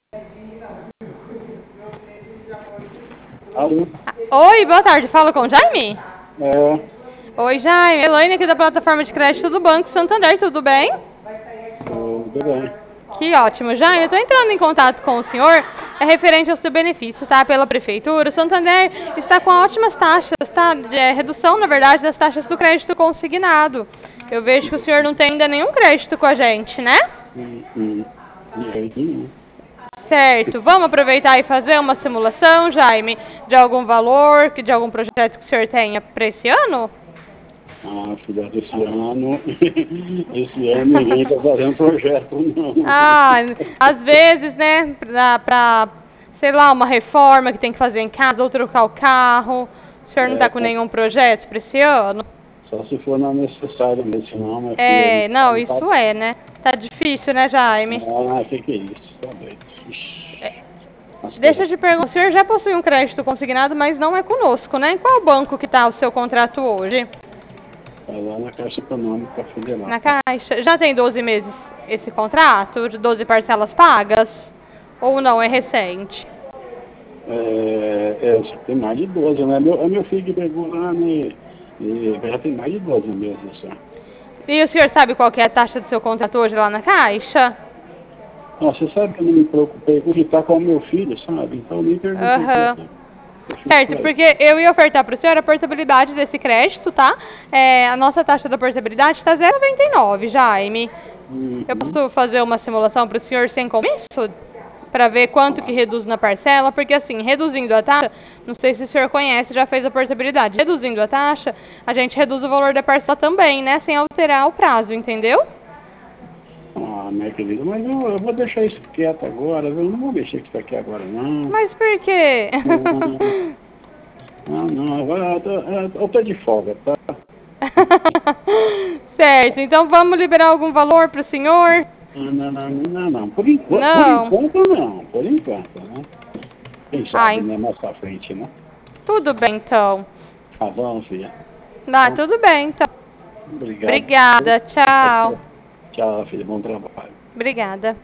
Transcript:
Alô? Oi, boa tarde. Fala com o Jaime? É, Oi, Jaime. Elaine aqui da plataforma de crédito do Banco Santander. Tudo bem? tudo bem. Que ótimo, Jaime. Eu estou entrando em contato com o senhor. É referente ao seu benefício, tá? Pela prefeitura. O Santander está com ótimas taxas, tá? Redução, na verdade, das taxas do crédito consignado. Eu vejo que o senhor não tem ainda nenhum crédito com a gente, né? De jeito nenhum. Certo. Vamos aproveitar e fazer uma simulação, Jaime, de algum valor, de algum projeto que o senhor tenha para esse ano? Ah, filha, esse ano ninguém está fazendo projeto, não. Ah, às vezes, né, sei lá, uma reforma que tem que fazer em casa, ou trocar o carro. O senhor não está com nenhum projeto para esse ano? Só se for não necessário mesmo, senão, minha filha, É, não, não tá... isso é, né? Tá difícil, né, Jaime? Ah, que é isso? Tá doido. Ixi, as Deixa coisas... eu te perguntar, o senhor já possui um crédito consignado, mas não é conosco, né? Em qual banco que está o seu contrato hoje? Tá lá na Caixa Econômica Federal. Na Caixa. Já tem 12 meses esse contrato, de 12 parcelas pagas? Ou não, é recente? Já tem mais de 12, né? Meu filho que pegou lá, né? E já tem mais de 12 meses, só. E o senhor sabe qual que é a taxa do seu contrato hoje lá na Caixa? Não, você sabe que eu não me preocupei com ficar com o meu filho, sabe? Então eu nem perguntei pra Aham. ele. Eu fico Certo, pra ele. porque eu ia ofertar para o senhor a portabilidade desse crédito, tá? A nossa taxa da portabilidade está 0,99, Jaime. Eu Uhum. posso fazer uma simulação para o senhor sem compromisso? Para ver quanto que Ah, reduz na parcela? Porque assim, reduzindo a taxa, não sei se o senhor conhece, já fez a portabilidade. Reduzindo a taxa, a gente reduz o valor da parcela também, né? Sem alterar o prazo, entendeu? minha querida, mas eu vou deixar isso quieto agora, viu? Eu não vou mexer com isso aqui agora, não. Mas por quê? Não, não, agora eu tô de folga, tá? Certo, então vamos liberar algum valor para o senhor? Não. Não. Por enquanto, né? Quem sabe, Ai, né? Mais pra frente, né? tudo bem então. Tá bom, filha. Ah, Então, tudo bem então. obrigado. Obrigada, tchau. Tchau, filha. Bom trabalho. Obrigada.